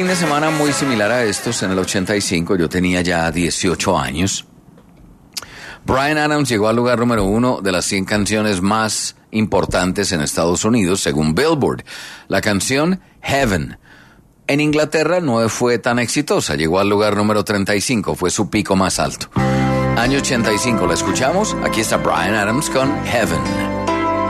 fin de semana muy similar a estos. En el 85 yo tenía ya 18 años. Bryan Adams llegó al lugar número 1 de las 100 canciones más importantes en Estados Unidos, según Billboard. La canción Heaven. En Inglaterra no fue tan exitosa, llegó al lugar número 35, fue su pico más alto. Año 85, la escuchamos. Aquí está Bryan Adams con Heaven.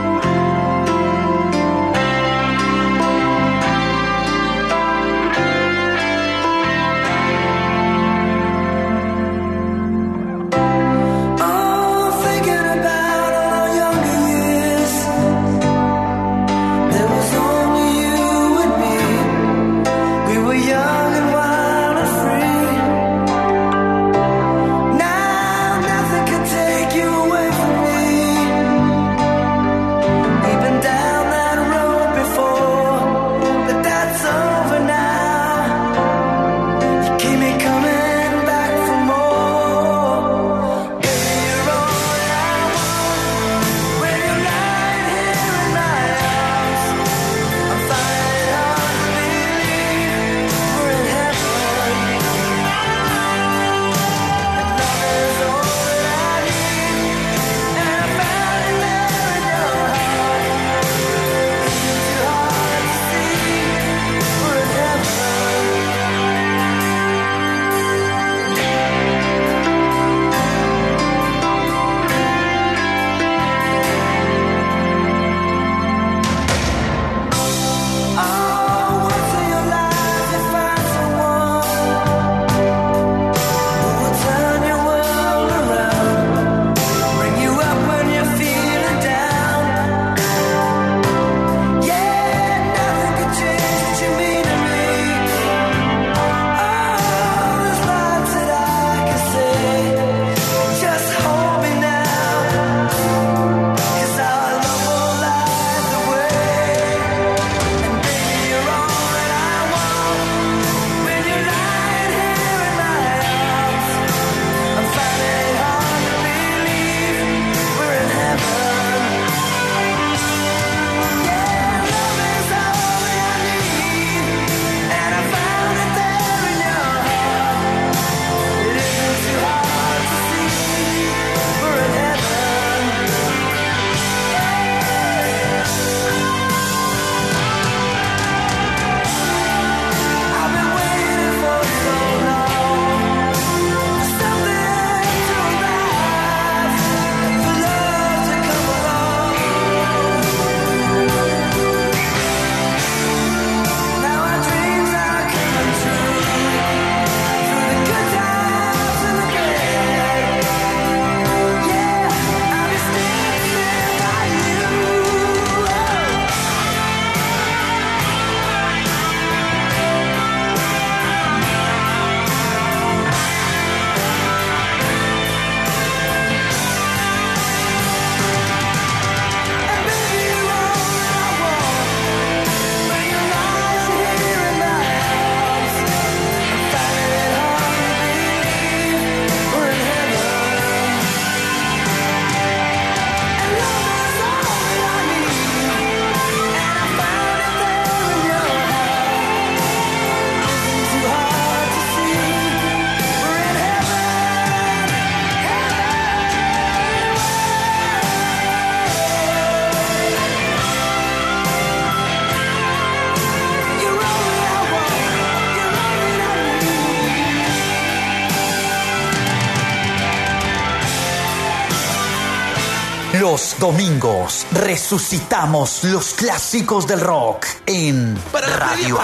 Los domingos resucitamos los clásicos del rock en Radio.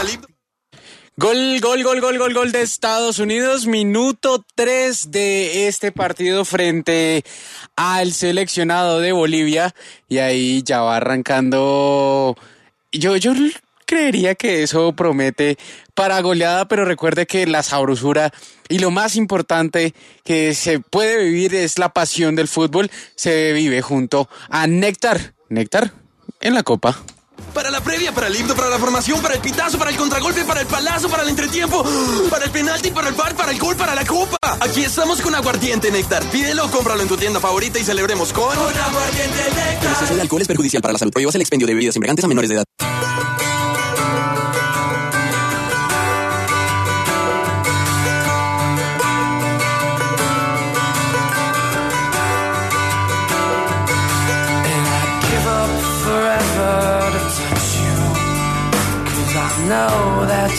Gol de Estados Unidos, minuto 3 de este partido frente al seleccionado de Bolivia, y ahí ya va arrancando. Yo creería que eso promete para goleada, pero recuerde que la sabrosura y lo más importante que se puede vivir es la pasión del fútbol. Se vive junto a Néctar en la copa. Para la previa, para el himno, para la formación, para el pitazo, para el contragolpe, para el palazo, para el entretiempo, para el penalti, para el VAR, para el gol, para la copa. Aquí estamos con aguardiente Néctar. Pídelo, cómpralo en tu tienda favorita y celebremos con aguardiente Néctar. El exceso de alcohol es perjudicial para la salud. Prohíbas el expendio de bebidas embriagantes a menores de edad.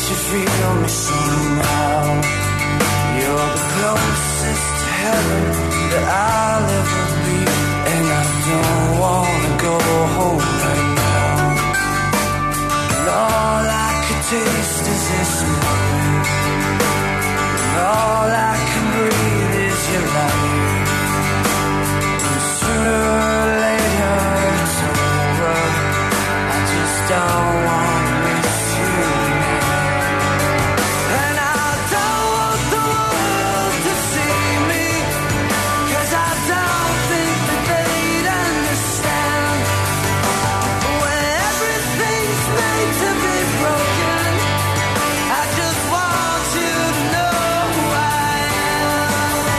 you feel me somehow. You're the closest to heaven that I'll ever be, and I don't wanna go home right now. And all I could taste is this moment, and all I can breathe is your light. And sooner or later it's over, I just don't want to miss you now. And I don't want the world to see me, 'cause I don't think that they'd understand. When everything's made to be broken, I just want you to know who I am.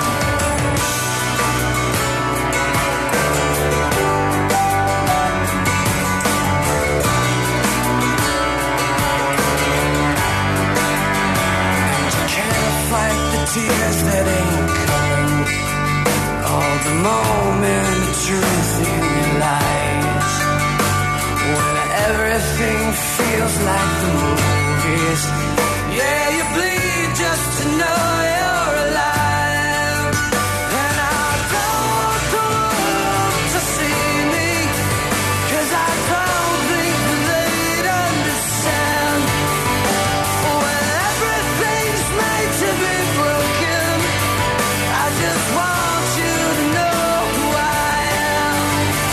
You can't fight the tears that ain't coming, all the moment of truth in your lies. When everything feels like the movies, yeah, you bleed just to know you're alive. And I don't want the world to see me, 'cause I don't think that they'd understand. When everything's made to be broken, I just want you to know who I am.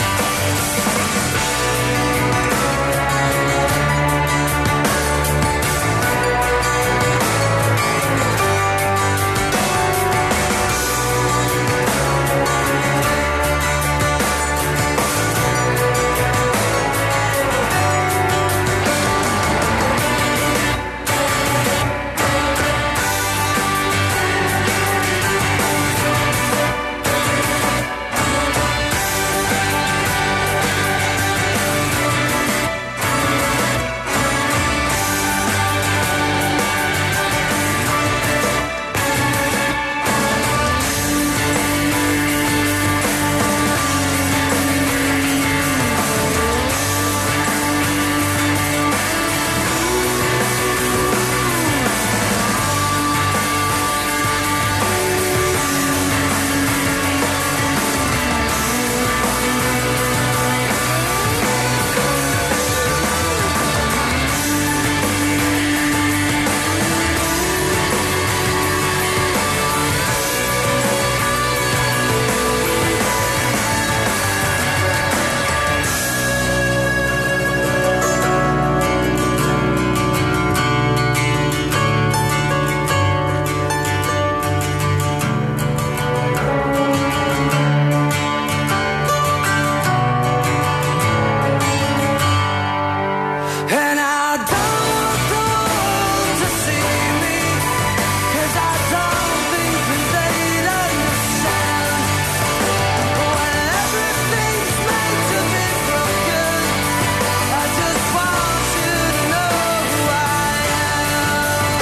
And I don't want the world to see me, 'cause I don't think that they'd understand. When everything's made to be broken, I just want you to know who I am.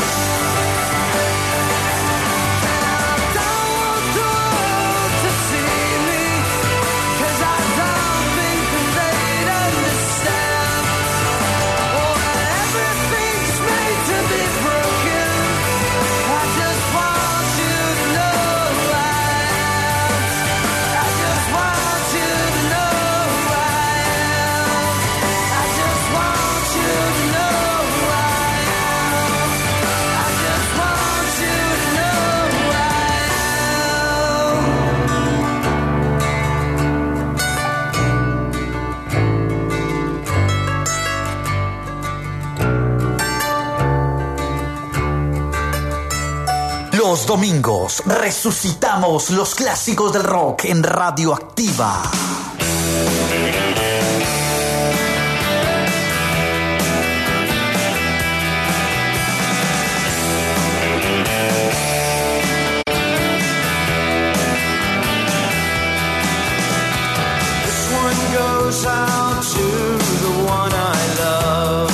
And I don't want the world to see me, 'cause I don't think that they'd understand. When everything's made to be broken, I just want you to know who I am. I just want you to know who I am. I just want you to know who I am. I just want you to know who I am. Los domingos resucitamos los clásicos del rock en Radioactiva. This one goes out to the one I love.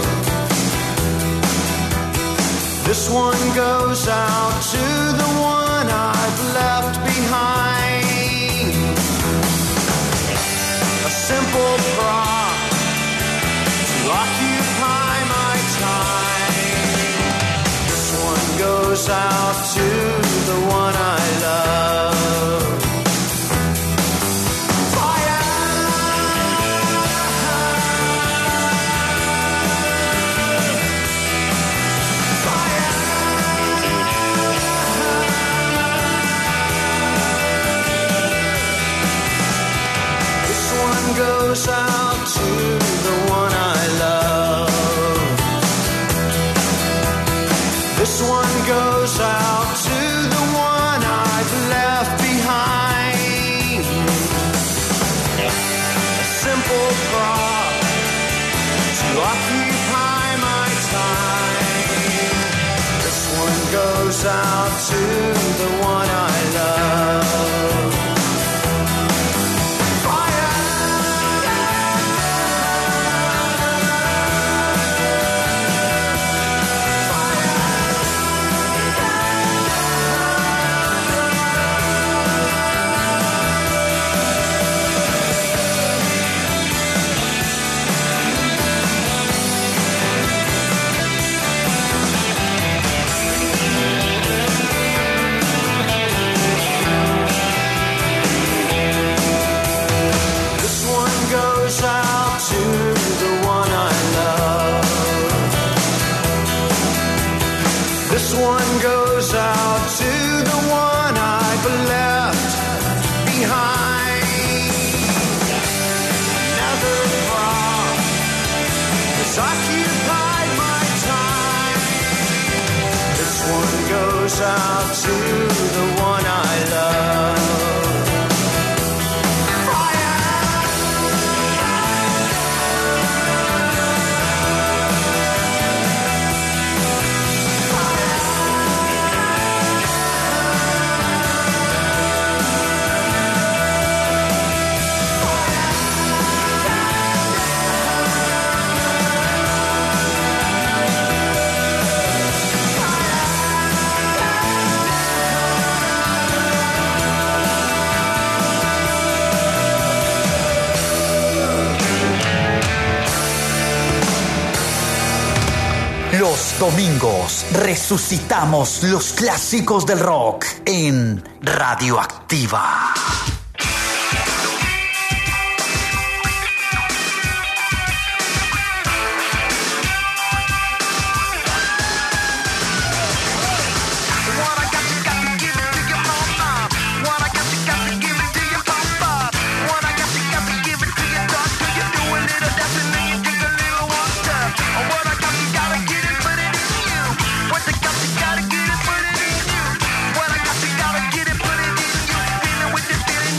This one goes out to the one I've left behind. goes out to the one I love. This one goes out to the one I've left behind. Another prom has occupied my time. This one goes out to the one I love. Los domingos resucitamos los clásicos del rock en Radioactiva. Gotta get it, put it in you. Feeling with the feeling.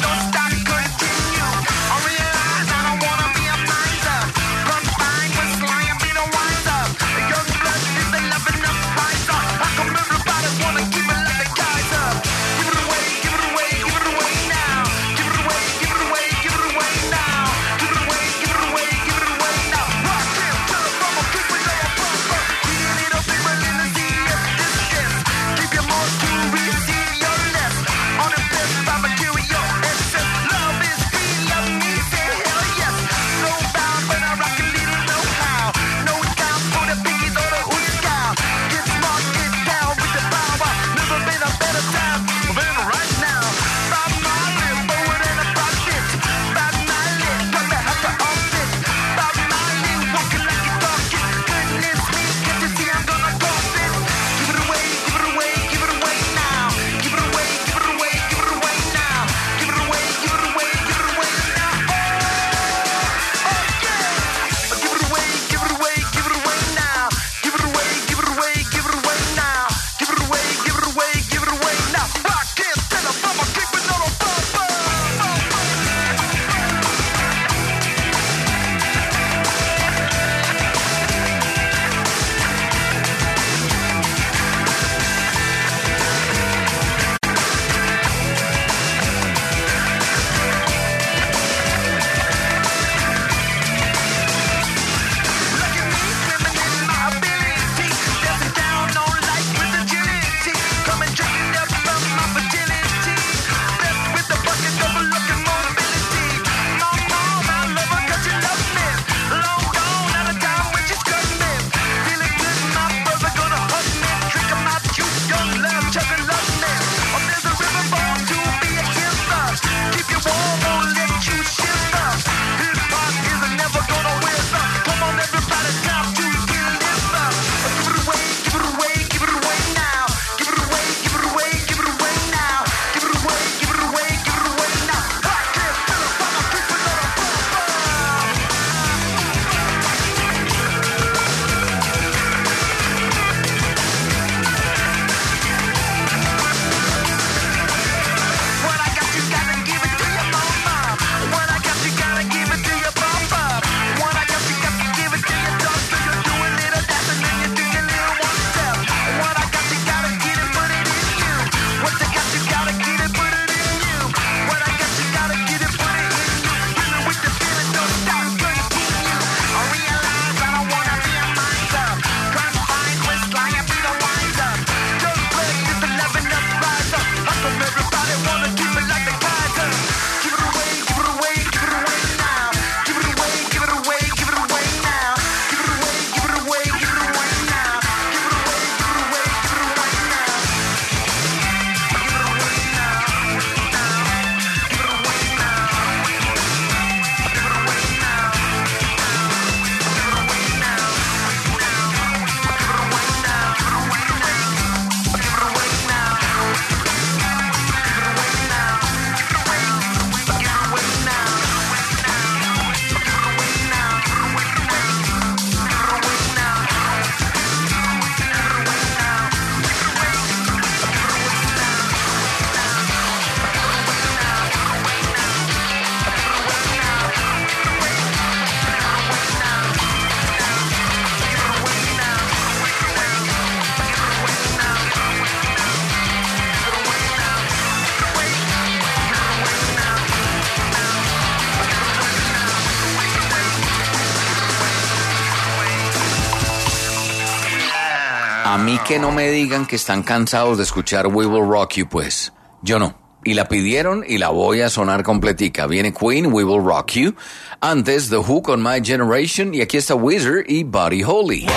A mí que no me digan que están cansados de escuchar We Will Rock You, pues. Yo no. Y la pidieron y la voy a sonar completica. Viene Queen, We Will Rock You. Antes, The Who con My Generation. Y aquí está Weezer y Buddy Holly.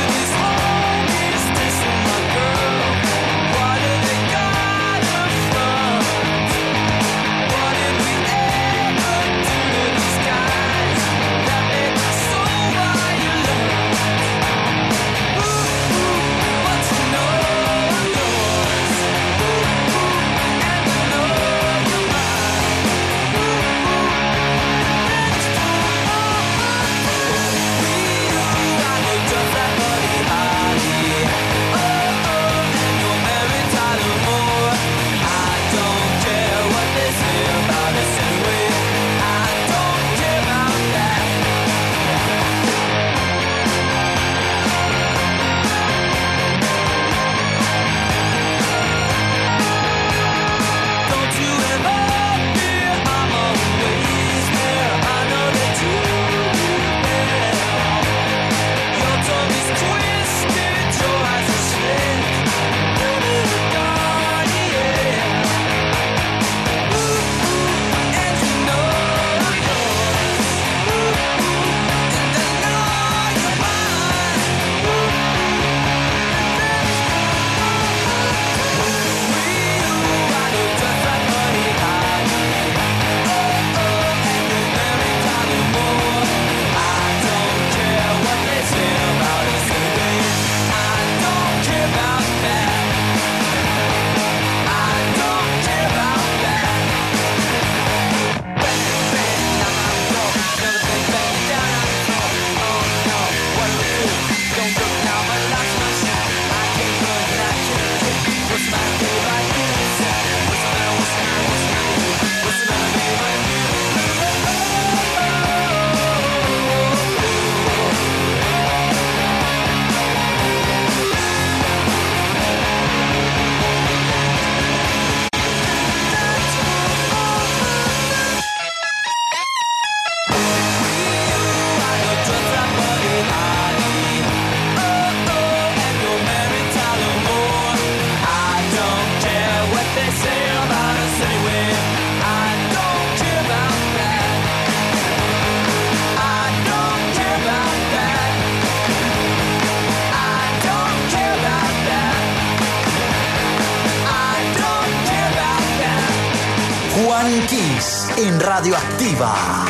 Juan Kiss en Radioactiva.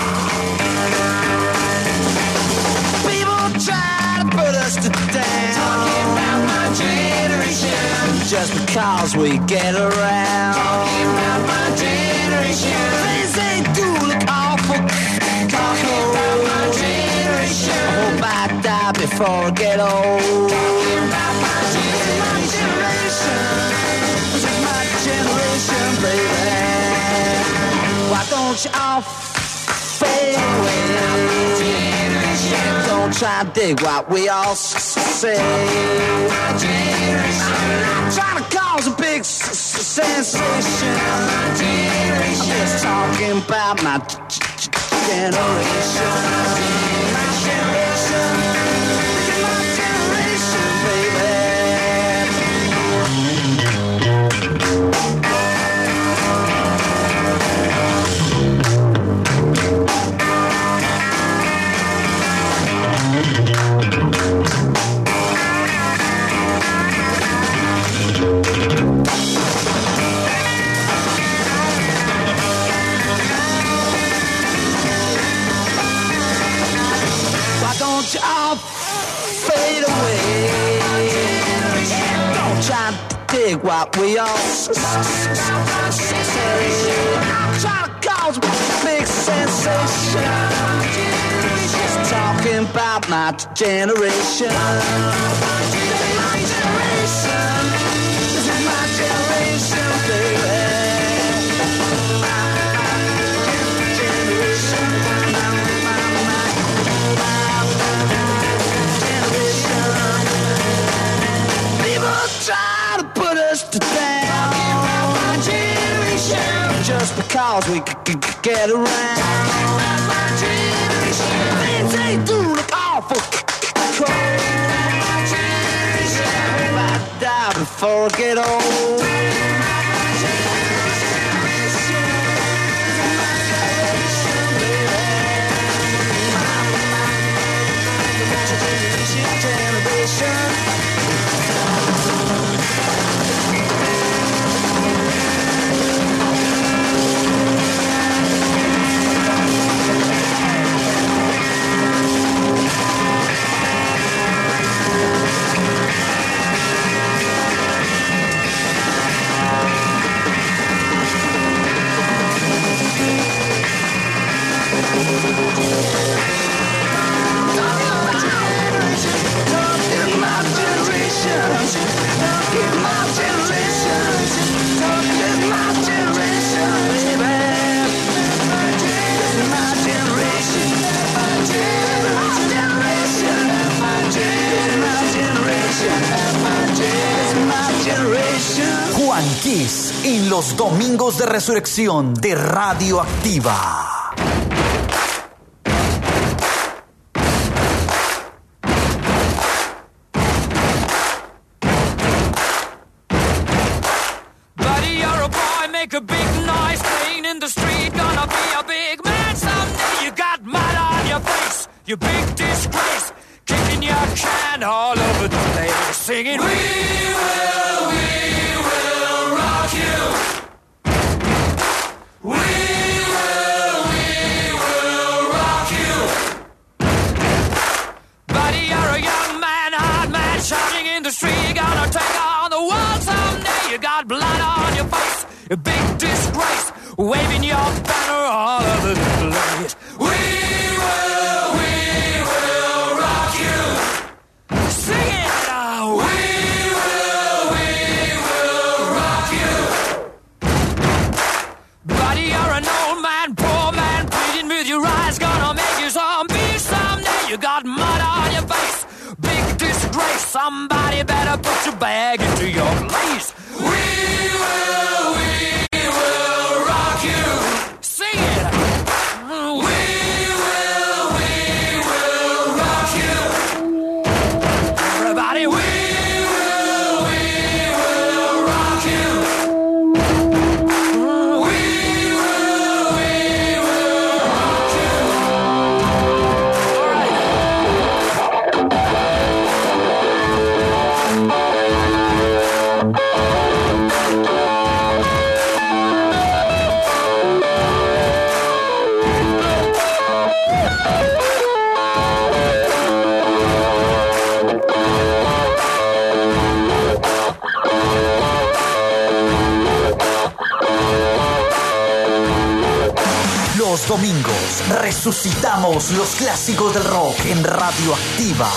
People try to put us to down, talking about my generation, just because we get around. Talking about my generation, things they do look awful. Talking about my generation, I hope I die before I get old. Talking about my generation, this is my generation, baby. Why don't you all fade away? Don't try to dig what we all say. I'm trying to cause a big sensation. I'm just talking about my generation. My generation. This is my generation, baby. Don't you all fade away? Don't try to dig what we all say. I'm trying to cause a big sensation. Just talking about my generation. My generation. This is my generation, baby. Try to put us to down. Talking about my generation, just because we could get around. Talking about my generation, things they do look awful cold. My generation, forget all. Juan Kiss en los domingos de resurrección de Radioactiva. A big noise playing in the street, gonna be a big man someday. You got mud on your face, you big disgrace, kicking your can all over the place, singing, we will rock you. We will rock you. Buddy, you're a young man, hard man, shouting in the street, gonna take on the world someday. You got blood on your face, a big disgrace, waving your banner all over the place. We will rock you. Sing it now. We will rock you. Buddy, you're an old man, poor man, pleading with your eyes, gonna make you zombie someday. You got mud on your face, big disgrace. Somebody better put your bag into your place. We will rock you. Sing it. We will rock you. Everybody, we will rock you. We will rock you. All right. Los domingos resucitamos los clásicos del rock en Radioactiva.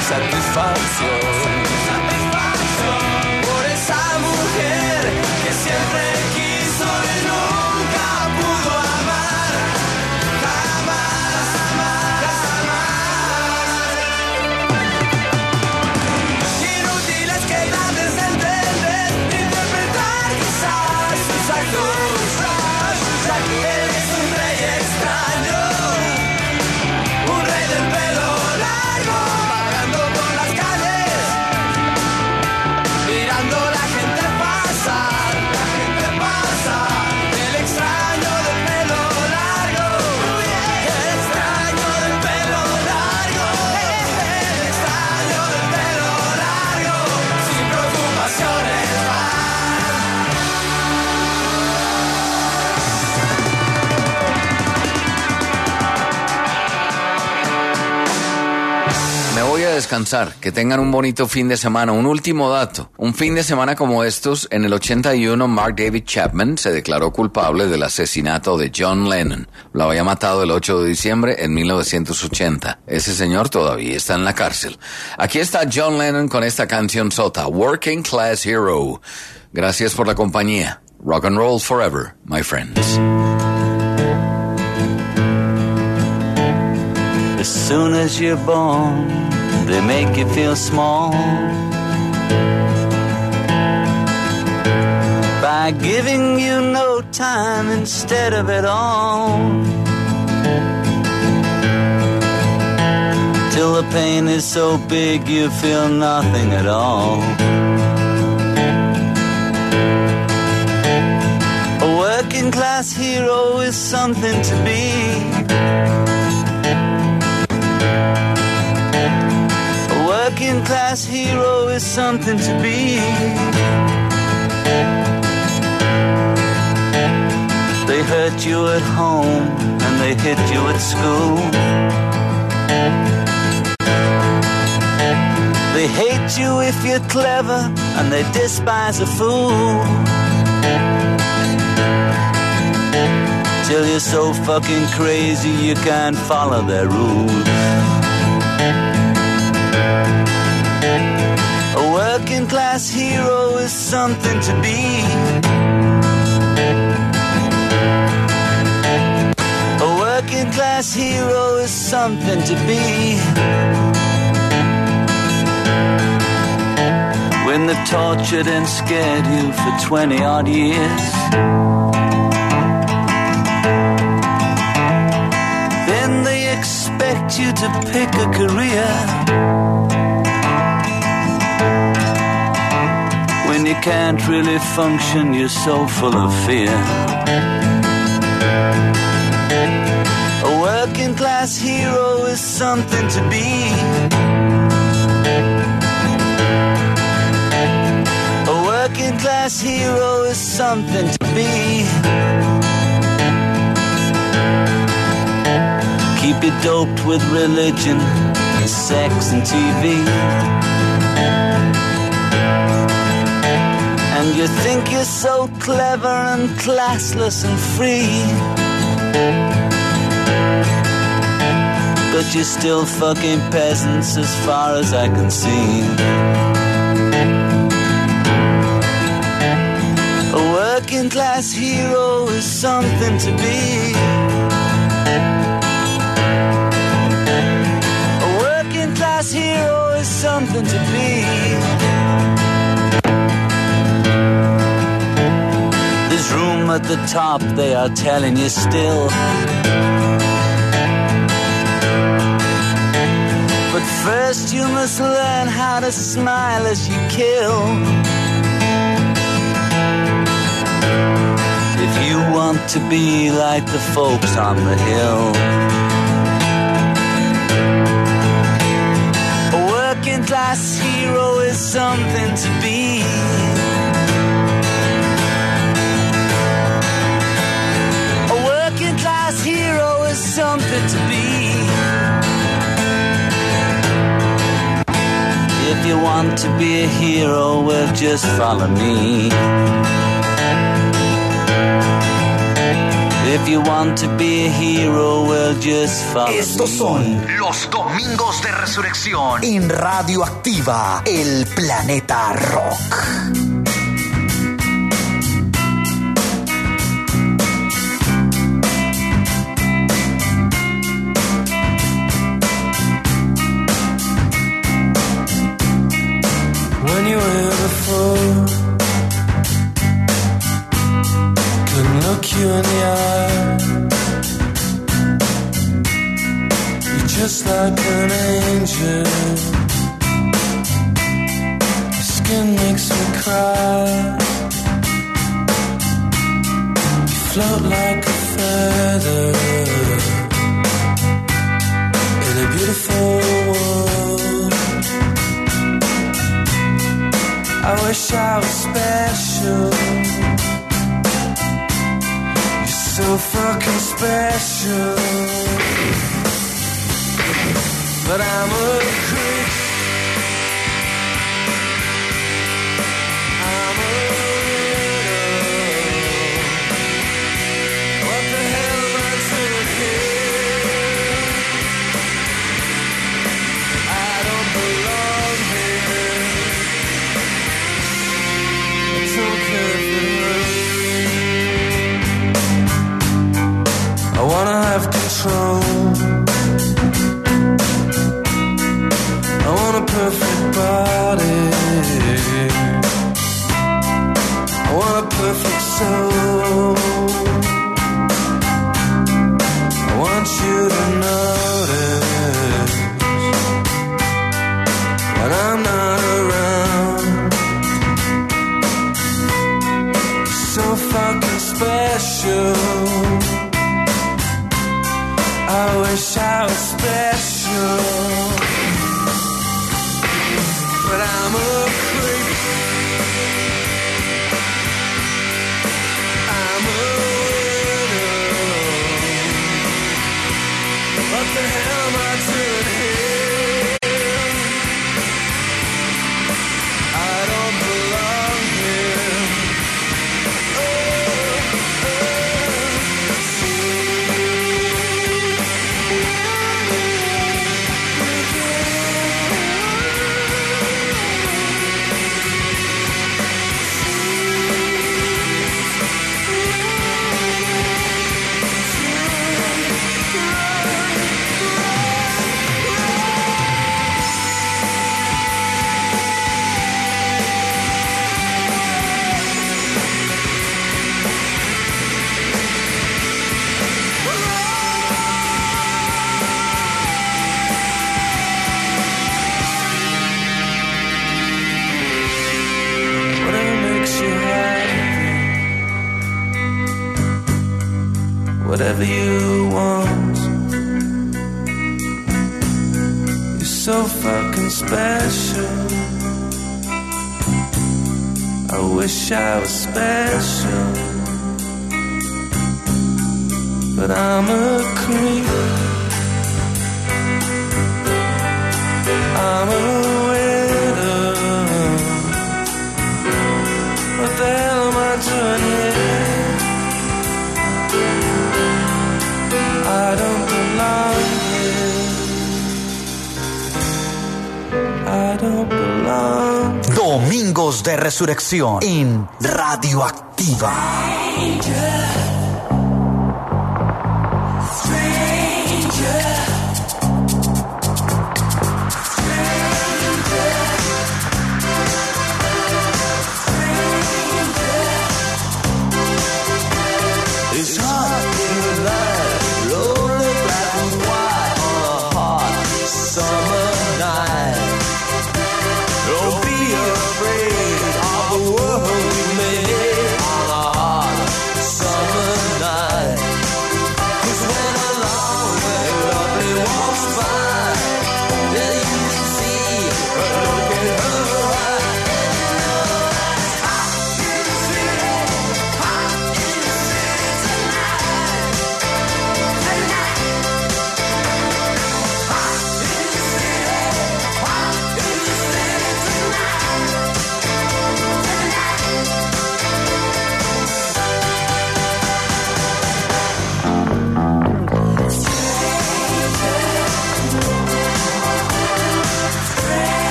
satisfacción. Por esa mujer que siempre quiso y nunca pudo amar. Jamás, jamás. Inútiles que trates de entender, interpretar quizás sus actos. Eres un rey extraño, un rey del pelo largo, vagando por las calles, mirando la gente pasar, el extraño del pelo largo, el extraño del pelo largo, el extraño del pelo largo, sin preocupaciones va. Me voy a descansar. Que tengan un bonito fin de semana. Un último dato. Un fin de semana como estos, en el 81, Mark David Chapman se declaró culpable del asesinato de John Lennon. Lo había matado el 8 de diciembre en 1980. Ese señor todavía está en la cárcel. Aquí está John Lennon con esta canción sota, Working Class Hero. Gracias por la compañía. Rock and roll forever, my friends. As soon as you're born, they make you feel small by giving you no time instead of it all, till the pain is so big you feel nothing at all. A working class hero is something to be. Working class hero is something to be. They hurt you at home and they hit you at school. They hate you if you're clever and they despise a fool. Till you're so fucking crazy you can't follow their rules. A working class hero is something to be. A working class hero is something to be. When they've tortured and scared you for 20 odd years, then they expect you to pick a career. When you can't really function, you're so full of fear. A working class hero is something to be. A working class hero is something to be. Keep you doped with religion, sex and TV. And you think you're so clever and classless and free, but you're still fucking peasants as far as I can see. A working class hero is something to be. A working class hero is something to be. Room at the top, they are telling you still. But first you must learn how to smile as you kill. If you want to be like the folks on the hill. A working class hero is something to be. Hero is something to be. If you want to be a hero, well, just follow me. if you want to be a hero, well, just follow Estos me. son los Domingos de Resurrección en Radioactiva, el planeta rock. When you were before, couldn't look you in the eye. You're just like an angel. Your skin makes me cry. You float like a feather in a beautiful world. I wish I was special. You're so fucking special. But I'm a creep. I'm a widow. What the hell am I doing here? I don't belong here. I don't care if it hurts. I wanna have control. I want a perfect body. I want a perfect soul. I want you to notice when I'm not around. You're so fucking special. I wish I was special. But I'm a creep. I'm a widow. What the hell am I doing here? I don't belong here. Whatever you want. You're so fucking special. I wish I was special. But I'm a creep. I'm a widow. What the hell am I doing here? I don't belong here. I don't belong. Domingos de Resurrección en Radioactiva. It's hot in the night, lonely black and white on a hot summer night. Don't be afraid of the world we made on a hot summer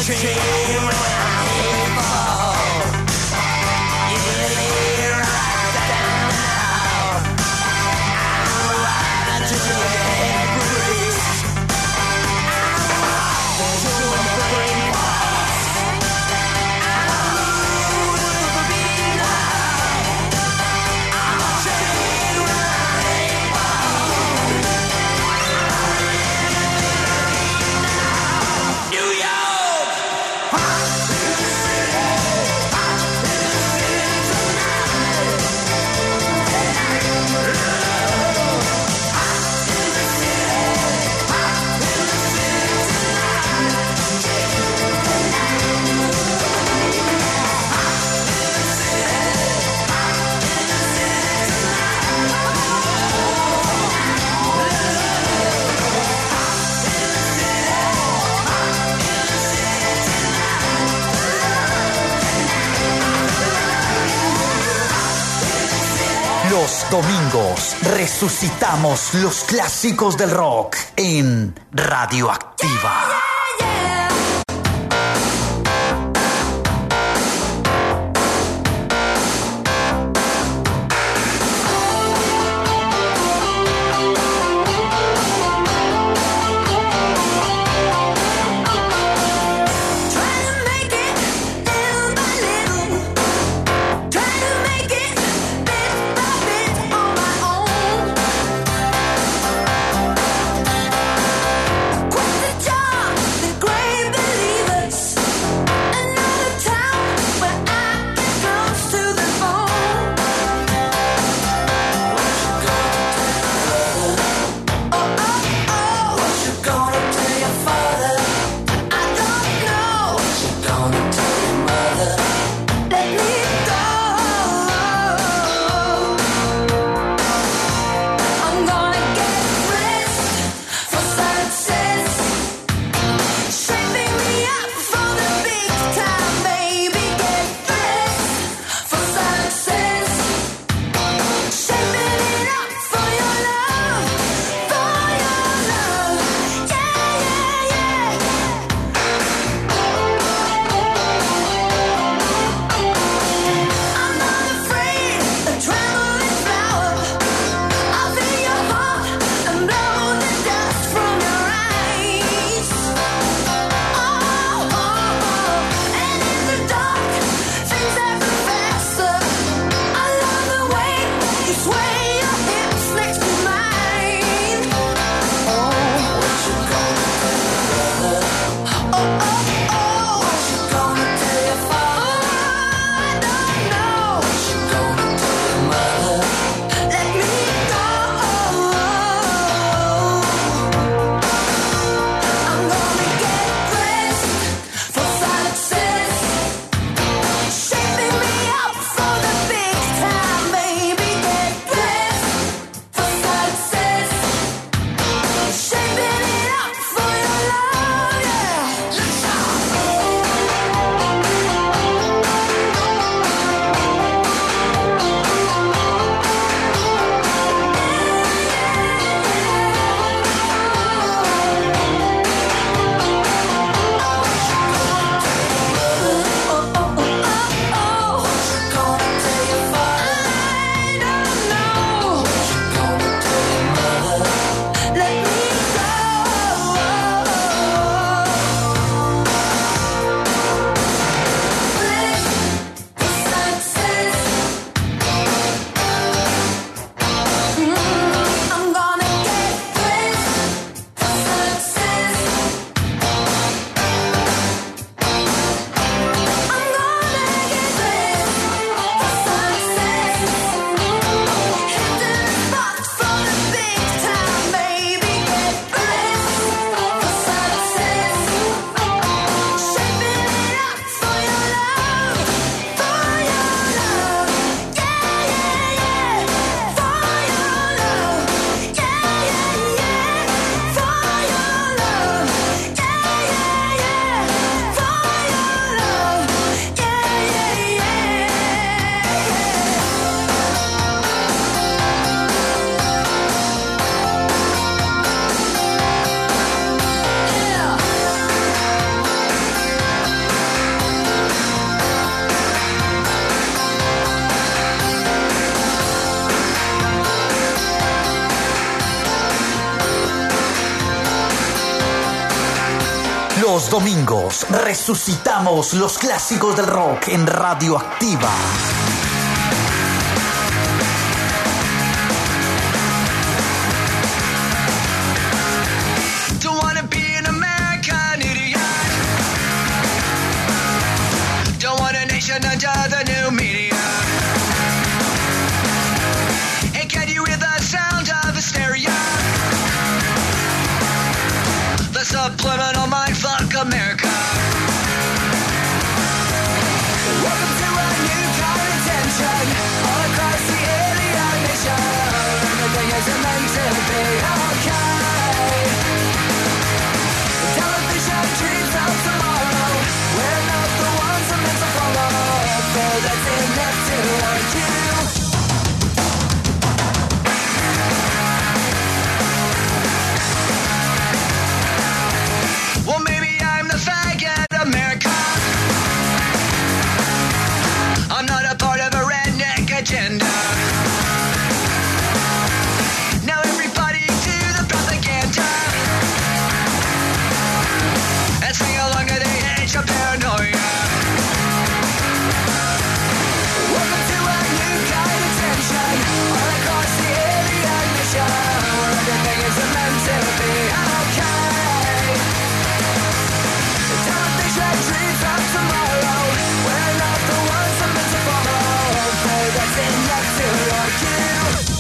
Los domingos resucitamos los clásicos del rock en Radioactiva. Quit the job. Los domingos resucitamos los clásicos del rock en Radioactiva. Don't wanna be an American idiot. Don't want a nation under the new media. Hey, can you hear the sound of hysteria? The subliminal mindfuck America. Welcome to a new kind of tension all across the alien nation. Everything is meant to be okay. Television dreams of tomorrow. We're not the ones I'm meant to follow. So that's enough to argue. Well, maybe I'm the faggot America. I'm not a part of a redneck agenda. Now everybody to the propaganda and sing along to the age of paranoia. Welcome to a new kind of tension all across the alien nation, where everything is meant to be okay. Television dreams of tomorrow. We're not the ones I'm meant to follow. Okay, that's enough to argue.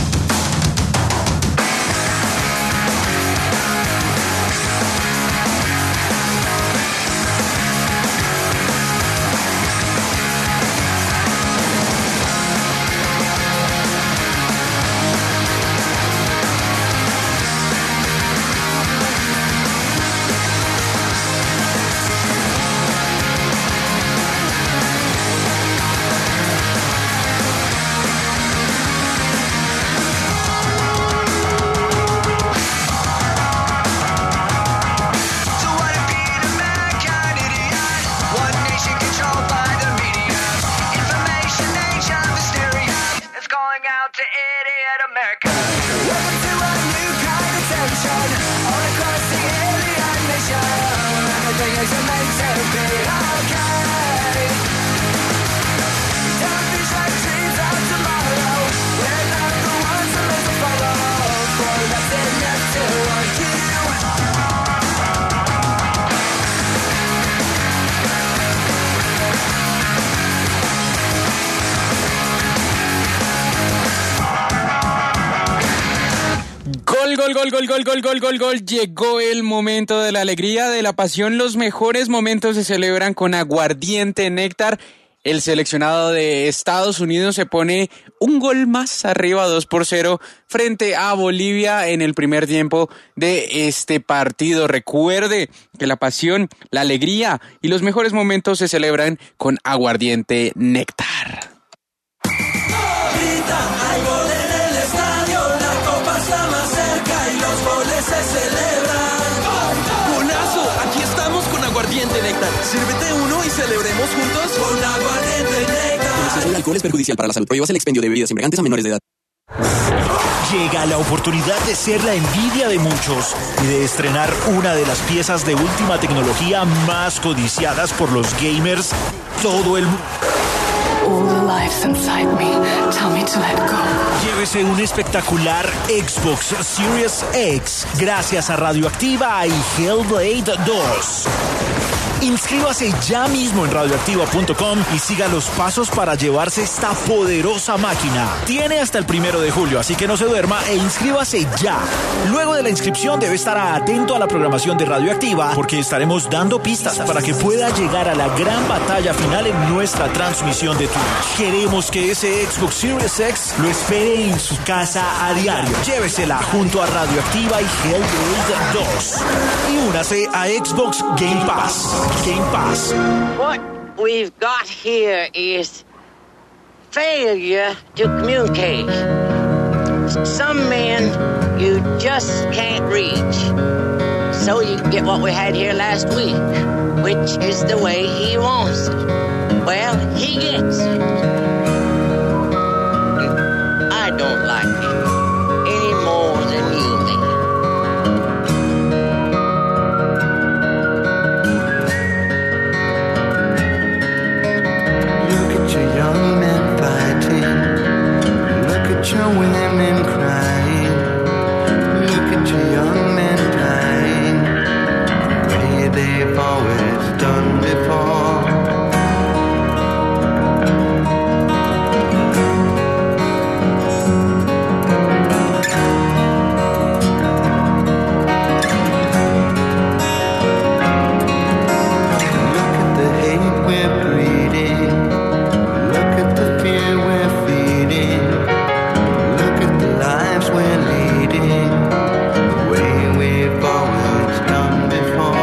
So what if being an American idiot? One nation controlled by the media. Information age of hysteria. It's calling out to idiot America. Welcome to a new kind of tension all across the alien nation. Everything is meant to be okay. Television dreams of tomorrow. We're not the ones I'm meant to follow. Boy, that's enough to argue. Gol, gol, gol, gol, gol, gol, gol, gol, gol. Llegó el momento de la alegría, de la pasión. Los mejores momentos se celebran con aguardiente néctar. El seleccionado de Estados Unidos se pone un gol más arriba, 2-0, frente a Bolivia en el primer tiempo de este partido. Recuerde que la pasión, la alegría y los mejores momentos se celebran con aguardiente néctar. Hay gol en el estadio, la copa está más cerca y los goles se celebran. ¡Golazo! Aquí estamos con aguardiente néctar. Sírvete uno y celebremos juntos con aguardiente néctar. El exceso de alcohol es perjudicial para la salud. Prohíbas el expendio de bebidas embriagantes a menores de edad. Llega la oportunidad de ser la envidia de muchos y de estrenar una de las piezas de última tecnología más codiciadas por los gamers todo el mundo. All the lives inside me tell me to let go. Llévese un espectacular Xbox Series X gracias a Radioactiva y Hellblade 2. Inscríbase ya mismo en radioactiva.com y siga los pasos para llevarse esta poderosa máquina. Tiene hasta el 1 de julio, así que no se duerma e inscríbase ya. Luego de la inscripción debe estar atento a la programación de Radioactiva porque estaremos dando pistas para que pueda llegar a la gran batalla final en nuestra transmisión de Twitch. Queremos que ese Xbox Series X lo espere en su casa a diario. Llévesela junto a Radioactiva y Hellblade 2. Y únase a Xbox Game Pass. Game Pass. What we've got here is failure to communicate. Some men you just can't reach. So you get what we had here last week, which is the way he wants it. Well, he gets it. I don't like it any more than you may. we've always done before. Look at the hate we're breeding. Look at the fear we're feeding. Look at the lives we're leading. The way we've always done before.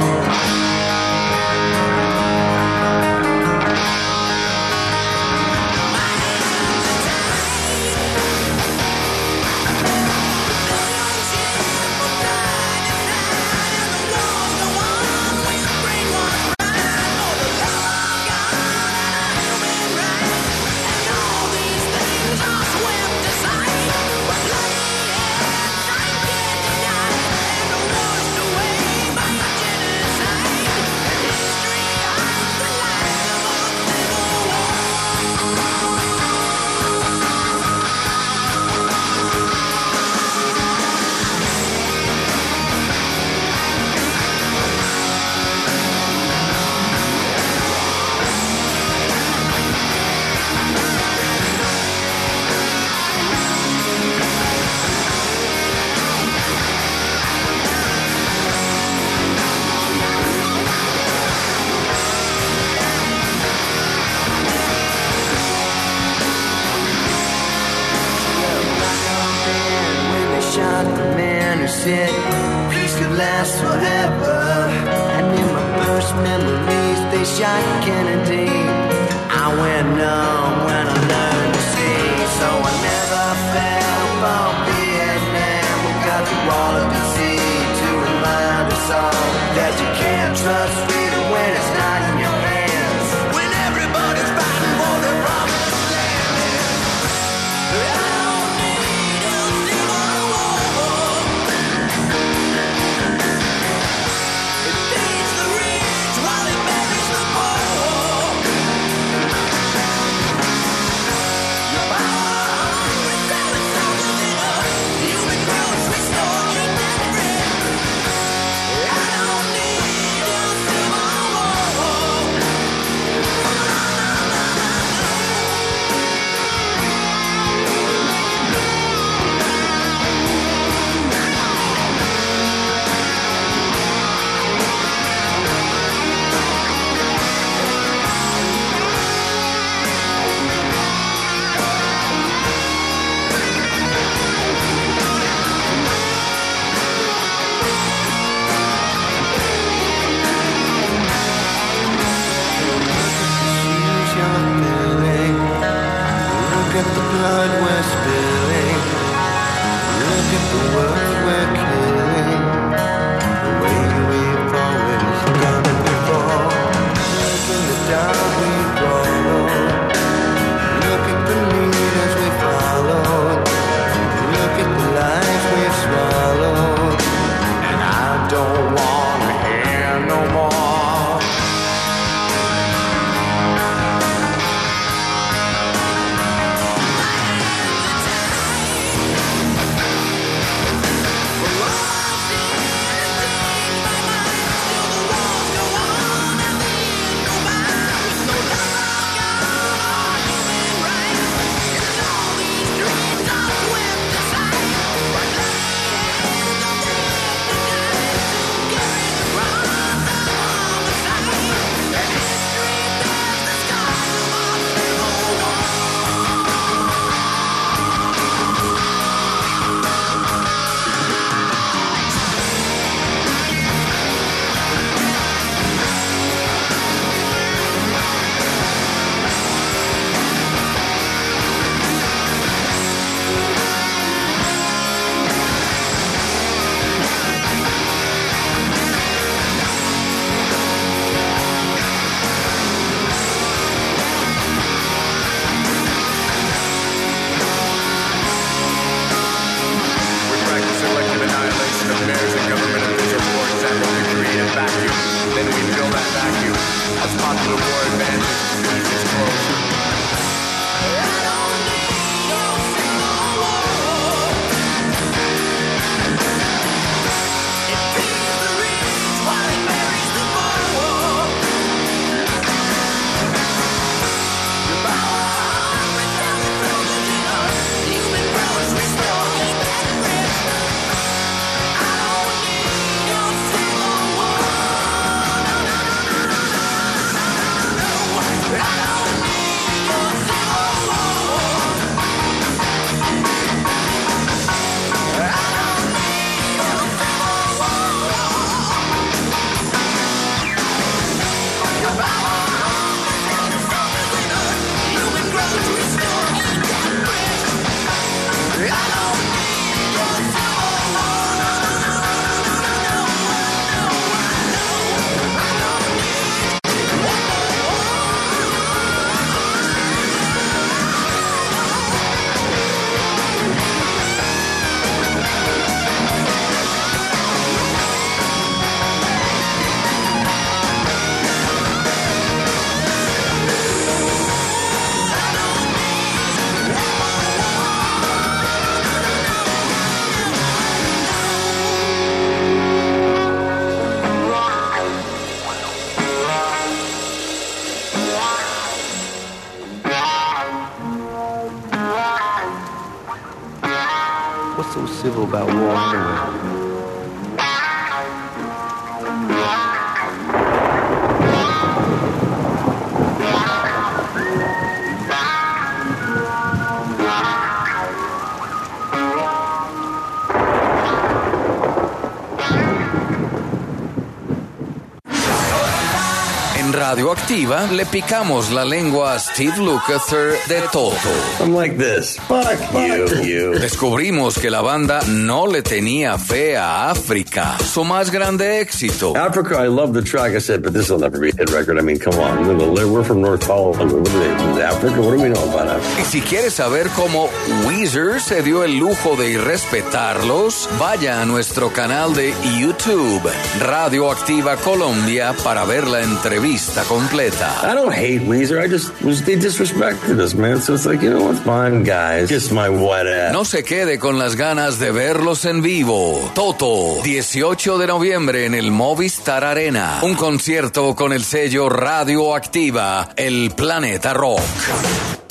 When they shot the man who said peace could last forever, and in my first memories they shot Kennedy. I went numb when I learned to see, so I never fell from Vietnam. We got the wall of DC to remind us all that you can't trust freedom when it's not in your hands. When everybody's fighting for the promised land. I don't need a civil war. It feeds the rich while it buries the poor. Your power is so enough. Human grocery store ain't that great. I don't need a civil war. Shoes you're filling. Look at the blood we're spilling. Look at the world we're killing. The way we've always done it before. Look in the dark we follow. Look at the leaders we follow. Look at the lies we've swallowed. And I don't want to hear no more. It feeds the rich while it buries the so civil about walking away. En Radioactiva le picamos la lengua a Steve Lukather de Toto. I'm like this. Fuck you. Descubrimos que la banda no le tenía fe a África, su más grande éxito. Africa, I love the track. I said, but this will never be a hit record. I mean, come on. We're from North Hollywood. What are they? Africa? What do we know about Africa? Y si quieres saber cómo Weezer se dio el lujo de irrespetarlos, vaya a nuestro canal de YouTube, Radioactiva Colombia, para ver la entrevista completa. I don't hate Weezer. They disrespected us, man. So it's like, you know what? Fine, guys. Kiss my wet ass. No se quede con las ganas de verlos en vivo. Toto, 18 de noviembre en el Movistar Arena. Un concierto con el sello Radioactiva, El Planeta Rock.